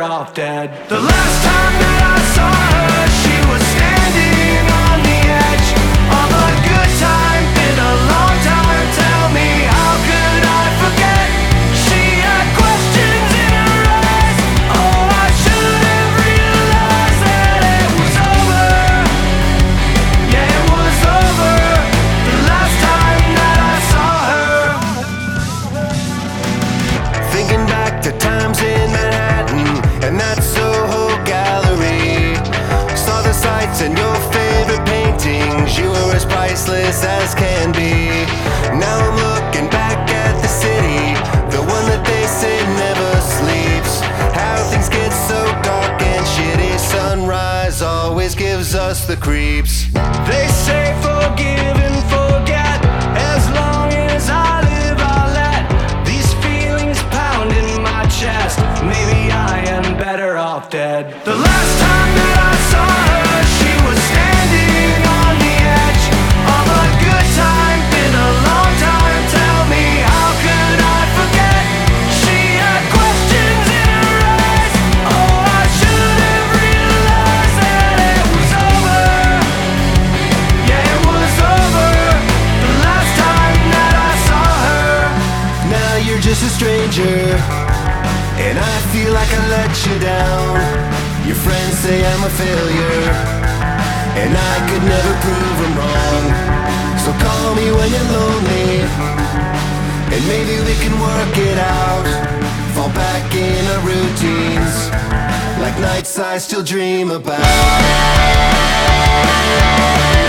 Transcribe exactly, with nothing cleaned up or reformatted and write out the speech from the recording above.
off dead. The last time that I saw her, she was standing on the edge of a good time. Been a long time, tell me, how could I forget? She had questions in her eyes. Oh, I should have realized that it was over. Yeah, it was over the last time that I saw her. Thinking back to times in Manhattan and that Soho gallery, saw the sights and your favorite paintings. You were as priceless as can be. Now I'm looking back at the city, the one that they say never sleeps. How things get so dark and shitty, sunrise always gives us the creeps. They say forgive and forget, as long as I live I'll let these feelings pound in my chest. Maybe I am better off dead. The last time that I saw her, she was standing on the edge of a good time. Been a long time, tell me, how could I forget? She had questions in her eyes. Oh, I should have realized that it was over. Yeah, it was over the last time that I saw her. Now you're just a stranger, and I feel like I let you down. Your friends say I'm a failure, and I could never prove them wrong. So call me when you're lonely, and maybe we can work it out. Fall back in our routines, like nights I still dream about.